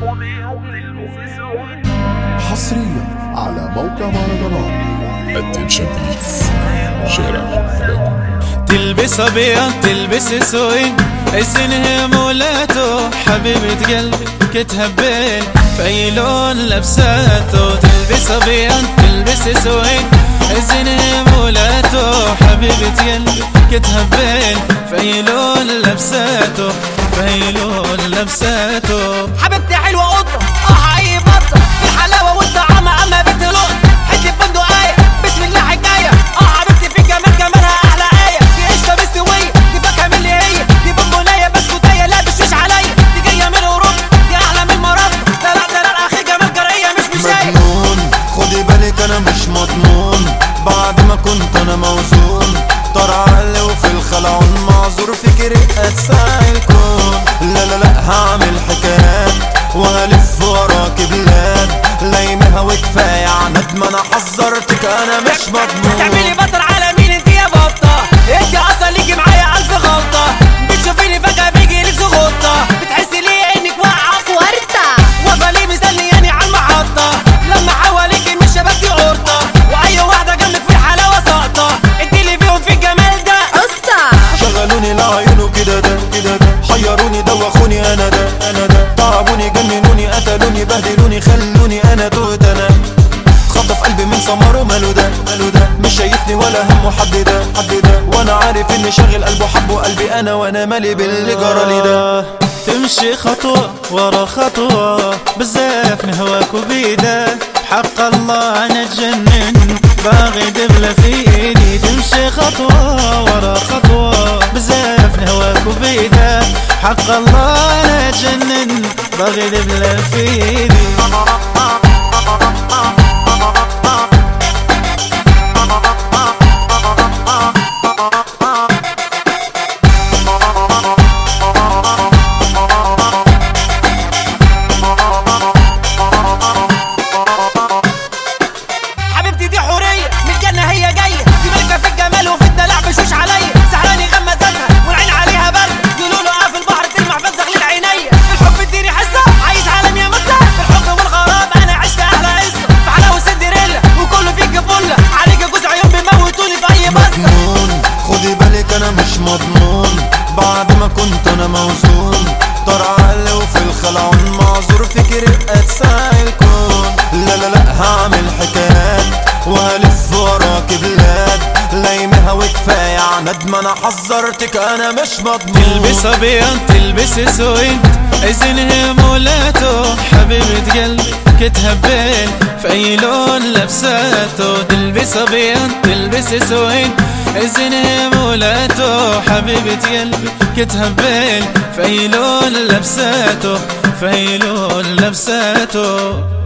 حصريا على موقع مهرجانات اتنشن بليز شارع تلبس ابيض تلبس اسود السنه مولاته حبيبة قلبي كتهبل في اي لون لبساته. تلبس ابيض تلبس اسود السنه مولاته حبيبة قلبي كتهبل في اي لون لبساته في اي لون لبساته. حبيبتي حلوه قطه اي بطه في الحلاوه والطعامه اما بنت لقطه حته بندقيه بسم الله حكايه حبيبتي في الجمال جمالها احلى ايه. دي قشطه مستويه دي فاكهه من اللي هي دي بونبونيه بسكوتيه لا بشوش عليا دي جايه من اوروبا دي احلى من المرافق لا اخي جمال جريه مش مجنون خدي بالك انا مش مضمون بعد ما كنت انا موزون طار عقلي وفي الخلعون معذور فكري اتساعي الكون. لا هعمل حكايات وهلف وراك بلاد لايمها وكفايه عند ما انا حذرتك انا مش مضمون. تعملي بطل على مين انت يا بطه انت اصلا ليكي معايا الف غلطه بتشوفيني فجاه بيجي لك زغطه بتحسي ليه انك واقعه في ورطه واقفه ليه مستنياني على المحطه لما حواليكي مش شبكتي قرطه واي واحده جنبك في الحلاوه ساقطه انت اللي فيهم في الجمال ده قصه. شغلوني لعيونه كده ده حيروني دوخوني انا ده تعبوني جننوني قتلوني بهدلوني خلوني انا توت انا خطف قلبي من سمره ماله ده مش شايفني ولا همه حد ده وانا عارف اني شاغل قلبه حبه قلبي انا وانا مالي باللي جرالي ده. تمشي خطوة ورا خطوة بزاف نهواك وبيده حق الله انا اتجنن باغي دبلة في ايدي. تمشي خطوة ورا خطوة بزاف نهواك وبيده حق الله انا اتجنن باغي دبلة في ايدي. مجنون خدي بالك انا مش مضمون بعد ما كنت انا موزون طار عقلي وفي الخلعون معذور فكري اتساعي الكون. لا هعمل حكايات وهلف وراك بلاد لايمها وكفايه عند ما انا حذرتك انا مش مضمون. تلبس ابيض تلبس اسود اذنها مولاته حبيبة قلبي كتهبل في اي لون لبساته. تلبس ابيض تلبس اسود اذنها مولاته حبيبة قلبي كتهبل في اي لون لبساته في اي لون لبساته.